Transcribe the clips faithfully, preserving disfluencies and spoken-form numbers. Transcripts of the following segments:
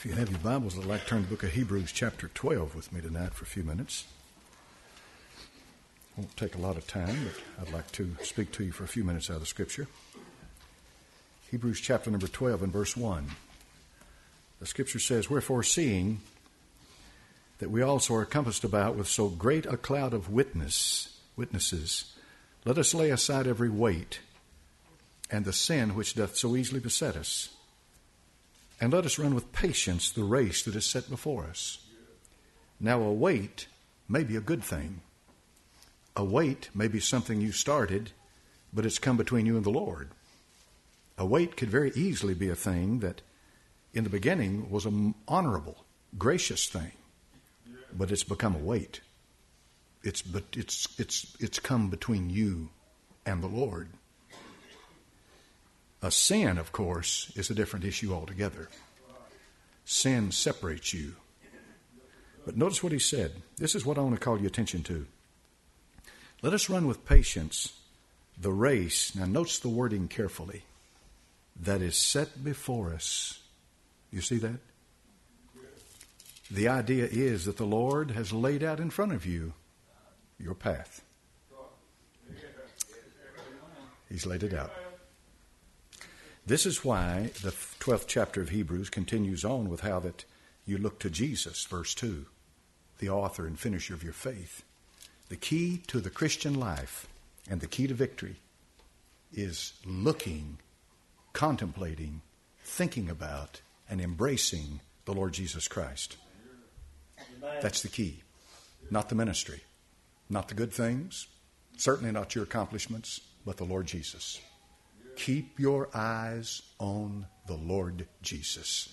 If you have your Bibles, I'd like to turn to the book of Hebrews chapter twelve with me tonight for a few minutes. Won't take a lot of time, but I'd like to speak to you for a few minutes out of the Scripture. Hebrews chapter number twelve and verse one. The Scripture says, "Wherefore, seeing that we also are compassed about with so great a cloud of witness, witnesses, let us lay aside every weight and the sin which doth so easily beset us. And let us run with patience the race that is set before us. Now a weight may be a good thing. A weight may be something you started, but it's come between you and the Lord. A weight could very easily be a thing that in the beginning was an honorable, gracious thing, but it's become a weight. It's but it's it's it's come between you and the Lord. A sin, of course, is a different issue altogether. Sin separates you. But notice what he said. This is what I want to call your attention to. Let us run with patience the race. Now, notice the wording carefully. That is set before us. You see that? The idea is that the Lord has laid out in front of you your path. He's laid it out. This is why the twelfth chapter of Hebrews continues on with how that you look to Jesus, verse two, the author and finisher of your faith. The key to the Christian life and the key to victory is looking, contemplating, thinking about, and embracing the Lord Jesus Christ. That's the key. Not the ministry, not the good things, certainly not your accomplishments, but the Lord Jesus. Keep your eyes on the Lord Jesus.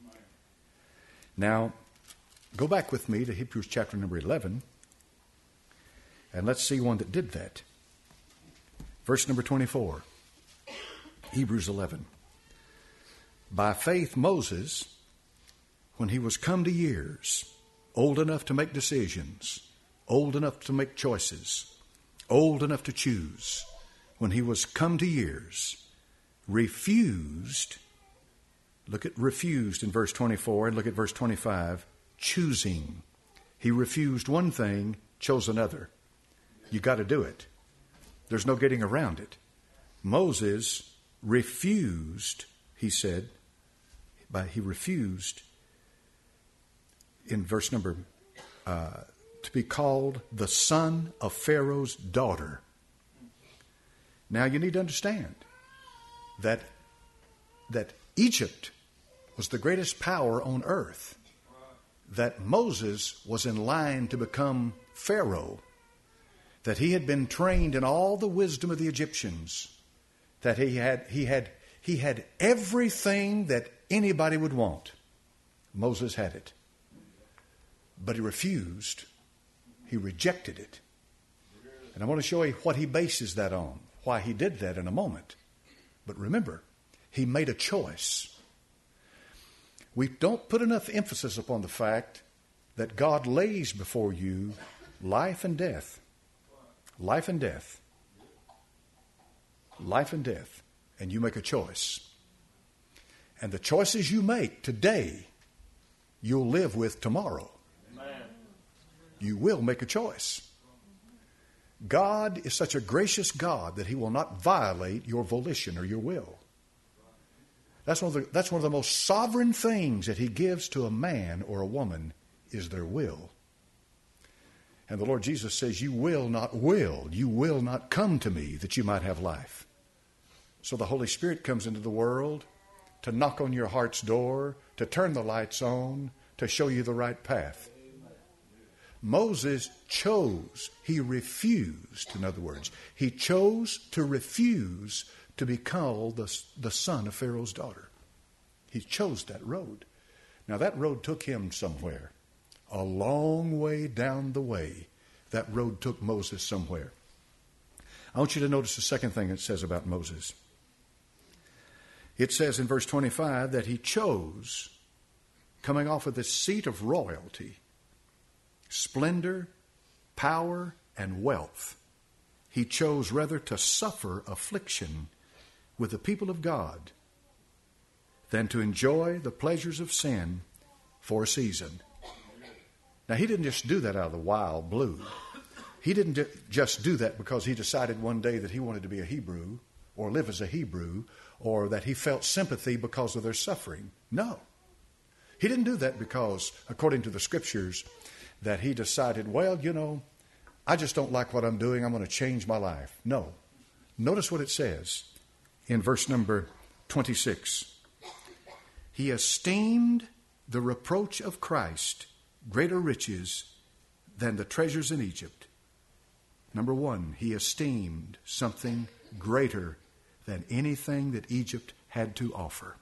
Now, go back with me to Hebrews chapter number eleven, and let's see one that did that. Verse number twenty-four, Hebrews eleven. By faith Moses, when he was come to years, old enough to make decisions, old enough to make choices, old enough to choose, when he was come to years, refused, look at refused in verse twenty-four and look at verse twenty-five, choosing. He refused one thing, chose another. You got to do it. There's no getting around it. Moses refused, he said, by he refused in verse number, uh, to be called the son of Pharaoh's daughter. Now you need to understand that, that Egypt was the greatest power on earth, that Moses was in line to become Pharaoh, that he had been trained in all the wisdom of the Egyptians, that he had, he had, he had everything that anybody would want. Moses had it. But he refused. He rejected it. And I want to show you what he bases that on, why he did that in a moment. But remember, he made a choice. We don't put enough emphasis upon the fact that God lays before you life and death. Life and death. Life and death. And you make a choice. And the choices you make today, you'll live with tomorrow. Amen. You will make a choice. God is such a gracious God that he will not violate your volition or your will. That's one of the, that's one of the most sovereign things that he gives to a man or a woman is their will. And the Lord Jesus says, you will not will, you will not come to me that you might have life. So the Holy Spirit comes into the world to knock on your heart's door, to turn the lights on, to show you the right path. Moses chose, he refused, in other words, he chose to refuse to be called the, the son of Pharaoh's daughter. He chose that road. Now that road took him somewhere. A long way down the way, that road took Moses somewhere. I want you to notice the second thing it says about Moses. It says in verse twenty-five that he chose, coming off of the seat of royalty, splendor, power, and wealth, he chose rather to suffer affliction with the people of God than to enjoy the pleasures of sin for a season. Now, he didn't just do that out of the wild blue. He didn't just do that because he decided one day that he wanted to be a Hebrew or live as a Hebrew, or that he felt sympathy because of their suffering. No. He didn't do that because, according to the Scriptures, that he decided, well, you know, I just don't like what I'm doing. I'm going to change my life. No. Notice what it says in verse number twenty-six. He esteemed the reproach of Christ greater riches than the treasures in Egypt. Number one, he esteemed something greater than anything that Egypt had to offer.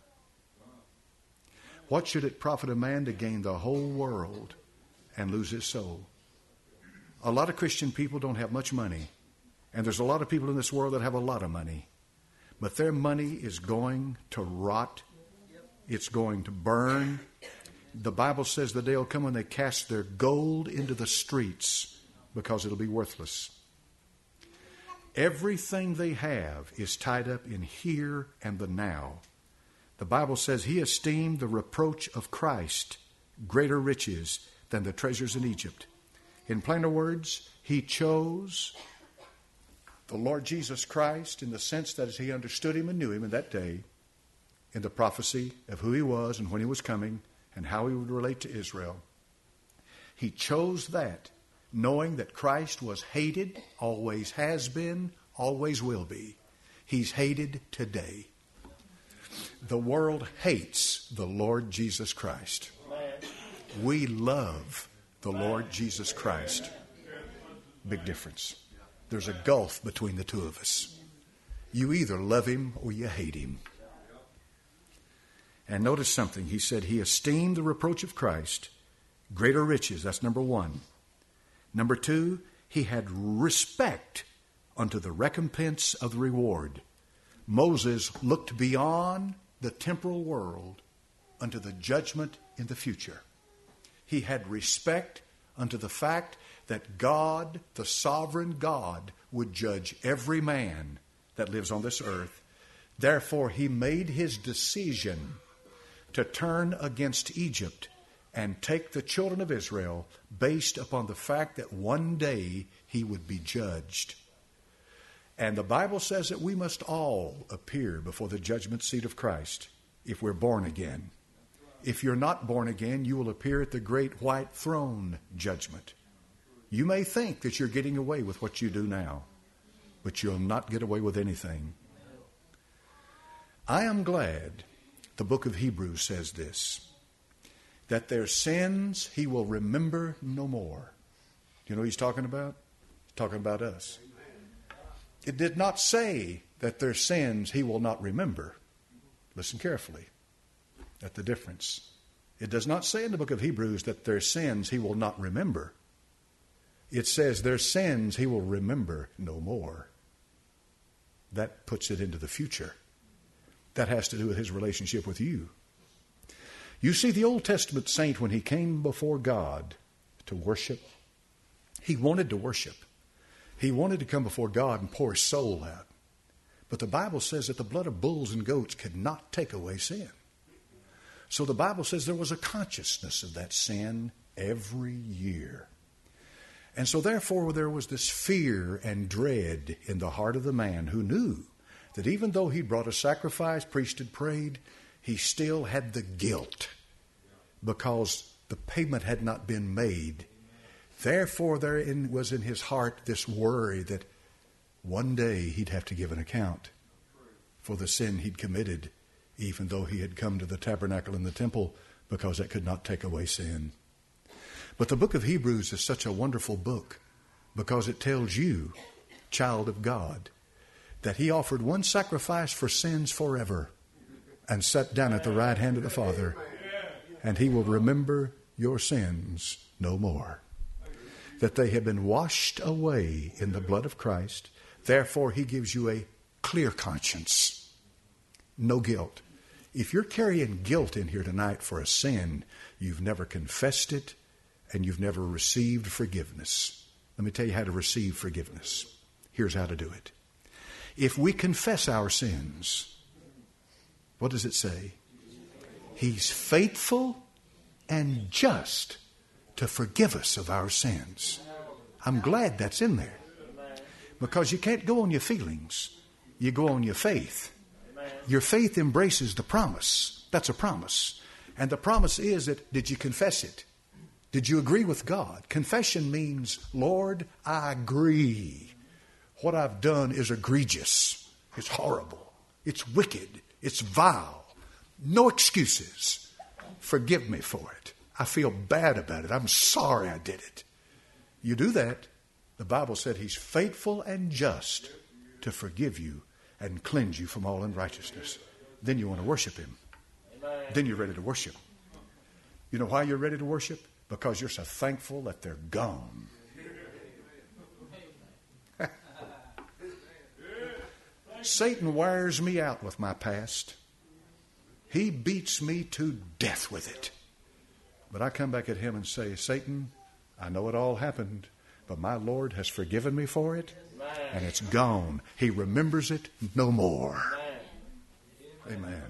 What should it profit a man to gain the whole world and lose his soul? A lot of Christian people don't have much money, and there's a lot of people in this world that have a lot of money, but their money is going to rot. It's going to burn. The Bible says the day will come when they cast their gold into the streets because it'll be worthless. Everything they have is tied up in here and the now. The Bible says he esteemed the reproach of Christ greater riches than the treasures in Egypt. In plainer words, he chose the Lord Jesus Christ in the sense that as he understood him and knew him in that day, in the prophecy of who he was and when he was coming and how he would relate to Israel. He chose that, knowing that Christ was hated, always has been, always will be. He's hated today. The world hates the Lord Jesus Christ. We love the Lord Jesus Christ. Big difference. There's a gulf between the two of us. You either love him or you hate him. And notice something. He said he esteemed the reproach of Christ greater riches. That's number one. Number two, he had respect unto the recompense of the reward. Moses looked beyond the temporal world unto the judgment in the future. He had respect unto the fact that God, the sovereign God, would judge every man that lives on this earth. Therefore, he made his decision to turn against Egypt and take the children of Israel based upon the fact that one day he would be judged. And the Bible says that we must all appear before the judgment seat of Christ if we're born again. If you're not born again, you will appear at the great white throne judgment. You may think that you're getting away with what you do now, but you'll not get away with anything. I am glad the book of Hebrews says this, that their sins he will remember no more. Do you know what he's talking about? He's talking about us. It did not say that their sins he will not remember. Listen carefully at the difference. It does not say in the book of Hebrews that their sins he will not remember. It says their sins he will remember no more. That puts it into the future. That has to do with his relationship with you. You see, the Old Testament saint, when he came before God to worship, he wanted to worship. He wanted to come before God and pour his soul out. But the Bible says that the blood of bulls and goats could not take away sin. So the Bible says there was a consciousness of that sin every year. And so therefore there was this fear and dread in the heart of the man who knew that even though he brought a sacrifice, priest had prayed, he still had the guilt because the payment had not been made. Therefore, there was in his heart this worry that one day he'd have to give an account for the sin he'd committed, even though he had come to the tabernacle and the temple, because that could not take away sin. But the book of Hebrews is such a wonderful book because it tells you, child of God, that he offered one sacrifice for sins forever and sat down at the right hand of the Father, and he will remember your sins no more. That they have been washed away in the blood of Christ. Therefore, he gives you a clear conscience. No guilt. If you're carrying guilt in here tonight for a sin, you've never confessed it and you've never received forgiveness. Let me tell you how to receive forgiveness. Here's how to do it. If we confess our sins, what does it say? He's faithful and just to forgive us of our sins. I'm glad that's in there. Because you can't go on your feelings. You go on your faith. Your faith embraces the promise. That's a promise. And the promise is that, did you confess it? Did you agree with God? Confession means, Lord, I agree. What I've done is egregious. It's horrible. It's wicked. It's vile. No excuses. Forgive me for it. I feel bad about it. I'm sorry I did it. You do that, the Bible said He's faithful and just to forgive you and cleanse you from all unrighteousness. Then you want to worship Him. Then you're ready to worship. You know why you're ready to worship? Because you're so thankful that they're gone. Satan wears me out with my past. He beats me to death with it. But I come back at him and say, Satan, I know it all happened, but my Lord has forgiven me for it, and it's gone. He remembers it no more. Amen.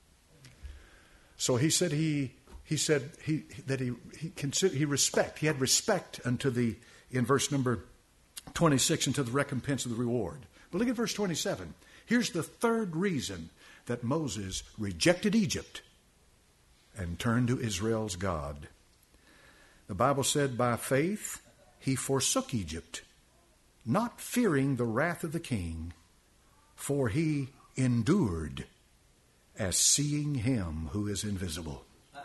So he said he he said he that he he consider, he respect he had respect unto the in verse number twenty-six unto the recompense of the reward. But look at verse twenty-seven. Here's the third reason that Moses rejected Egypt and turned to Israel's God. The Bible said, by faith he forsook Egypt, not fearing the wrath of the king, for he endured as seeing him who is invisible.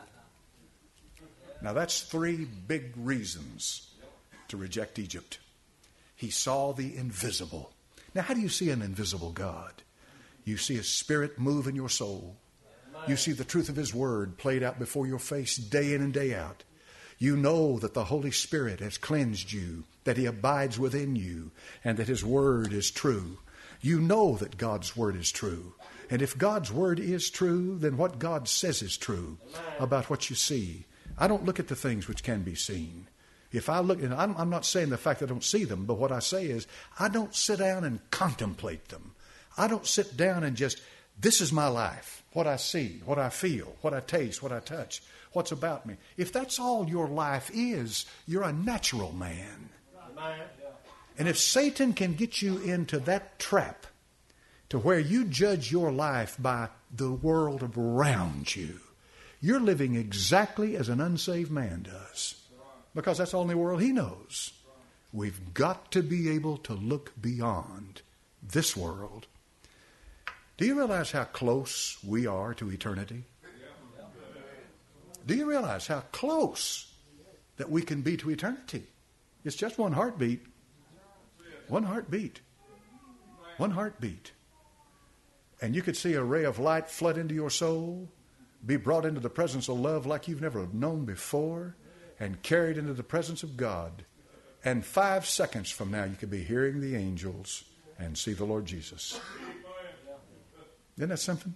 Now that's three big reasons to reject Egypt. He saw the invisible. Now how do you see an invisible God? You see His Spirit move in your soul. You see the truth of His Word played out before your face day in and day out. You know that the Holy Spirit has cleansed you, that He abides within you, and that His Word is true. You know that God's Word is true. And if God's Word is true, then what God says is true about what you see. I don't look at the things which can be seen. If I look, and I'm, I'm not saying the fact that I don't see them, but what I say is I don't sit down and contemplate them. I don't sit down and just, this is my life, what I see, what I feel, what I taste, what I touch, what's about me. If that's all your life is, you're a natural man. And if Satan can get you into that trap to where you judge your life by the world around you, you're living exactly as an unsaved man does. Because that's the only world he knows. We've got to be able to look beyond this world. Do you realize how close we are to eternity? Do you realize how close that we can be to eternity? It's just one heartbeat. One heartbeat. One heartbeat. And you could see a ray of light flood into your soul, be brought into the presence of love like you've never known before, and carried into the presence of God. And five seconds from now, you could be hearing the angels and see the Lord Jesus. Isn't that something?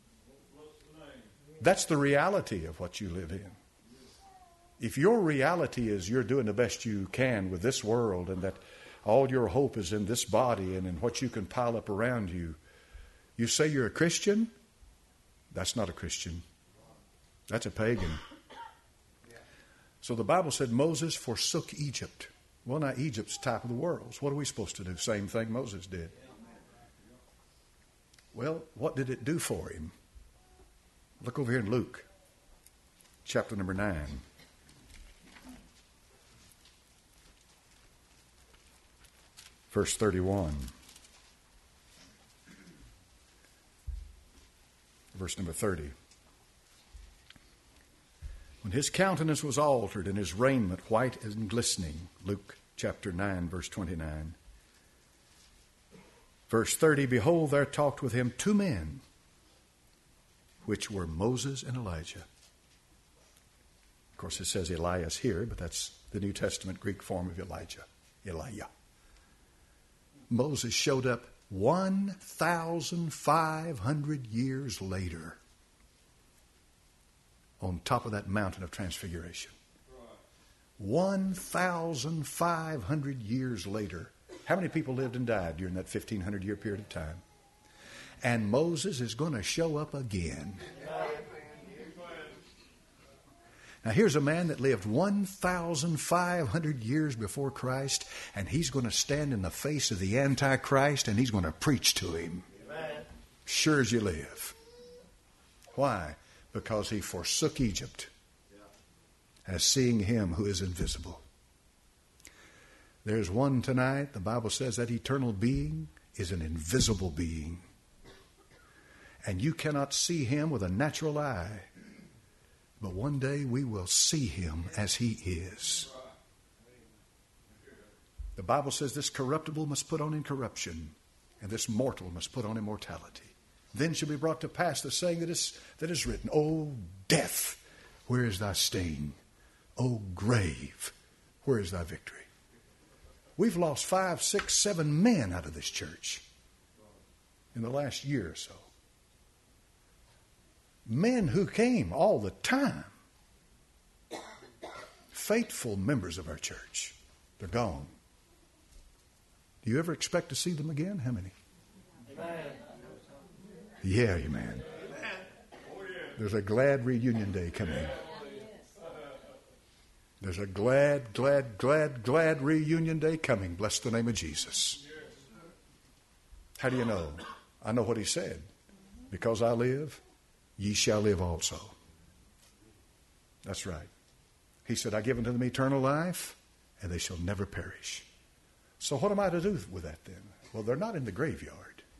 That's the reality of what you live in. If your reality is you're doing the best you can with this world and that all your hope is in this body and in what you can pile up around you, you say you're a Christian? That's not a Christian. That's a pagan. So the Bible said Moses forsook Egypt. Well, now Egypt's top of the world. So what are we supposed to do? Same thing Moses did. Well, what did it do for him? Look over here in Luke, chapter number nine. Verse thirty-one. Verse number thirty. When his countenance was altered and his raiment white and glistening. Luke chapter nine, verse twenty-nine. Verse thirty, behold, there talked with him two men, which were Moses and Elijah. Of course, it says Elias here, but that's the New Testament Greek form of Elijah. Elijah. Moses showed up one thousand five hundred years later on top of that mountain of transfiguration. one thousand five hundred years later. How many people lived and died during that fifteen hundred year period of time? And Moses is going to show up again. Now here's a man that lived one thousand five hundred years before Christ, and he's going to stand in the face of the Antichrist and he's going to preach to him. Amen. Sure as you live. Why? Because he forsook Egypt as seeing him who is invisible. There's one tonight, the Bible says that eternal being is an invisible being. And you cannot see him with a natural eye. But one day we will see him as he is. The Bible says this corruptible must put on incorruption, and this mortal must put on immortality. Then shall be brought to pass the saying that is, that is written, O death, where is thy sting? O grave, where is thy victory? We've lost five, six, seven men out of this church in the last year or so. Men who came all the time. Faithful members of our church. They're gone. Do you ever expect to see them again? How many? Amen. Yeah, amen. There's a glad reunion day coming. There's a glad, glad, glad, glad reunion day coming. Bless the name of Jesus. How do you know? I know what he said. Because I live, ye shall live also. That's right. He said, I give unto them eternal life, and they shall never perish. So what am I to do with that then? Well, they're not in the graveyard.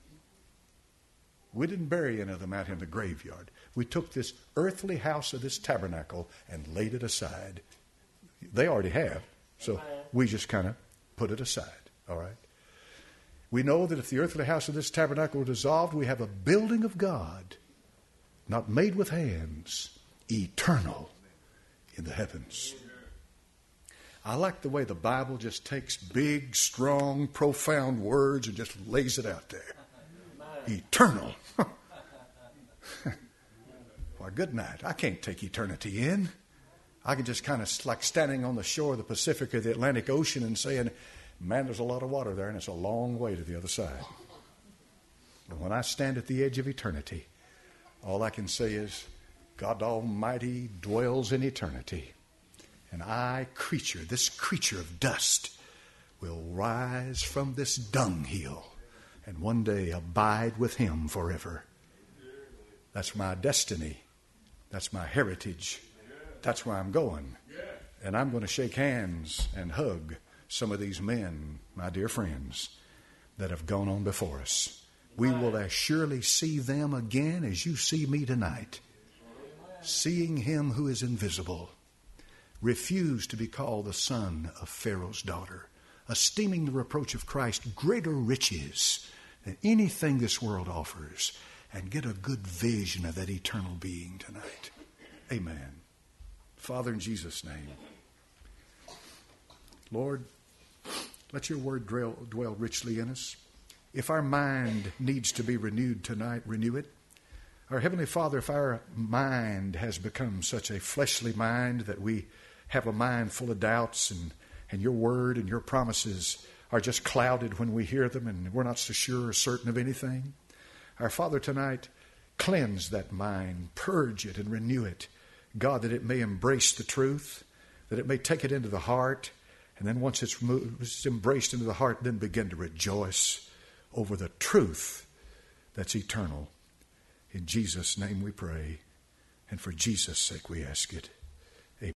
We didn't bury any of them out in the graveyard. We took this earthly house of this tabernacle and laid it aside. They already have, so we just kind of put it aside, all right? We know that if the earthly house of this tabernacle were dissolved, we have a building of God, not made with hands, eternal in the heavens. I like the way the Bible just takes big, strong, profound words and just lays it out there. Eternal. Why, good night. I can't take eternity in. I can just kind of like standing on the shore of the Pacific or the Atlantic Ocean and saying, man, there's a lot of water there and it's a long way to the other side. But when I stand at the edge of eternity, all I can say is, God Almighty dwells in eternity. And I, creature, this creature of dust, will rise from this dunghill and one day abide with him forever. That's my destiny. That's my heritage. That's where I'm going. And I'm going to shake hands and hug some of these men, my dear friends, that have gone on before us. We will as surely see them again as you see me tonight. Seeing him who is invisible. Refuse to be called the son of Pharaoh's daughter. Esteeming the reproach of Christ greater riches than anything this world offers. And get a good vision of that eternal being tonight. Amen. Father, in Jesus' name. Lord, let your word dwell, dwell richly in us. If our mind needs to be renewed tonight, renew it. Our Heavenly Father, if our mind has become such a fleshly mind that we have a mind full of doubts and, and your word and your promises are just clouded when we hear them and we're not so sure or certain of anything, our Father, tonight, cleanse that mind, purge it and renew it. God, that it may embrace the truth, that it may take it into the heart, and then once it's, moved, it's embraced into the heart, then begin to rejoice over the truth that's eternal. In Jesus' name we pray, and for Jesus' sake we ask it.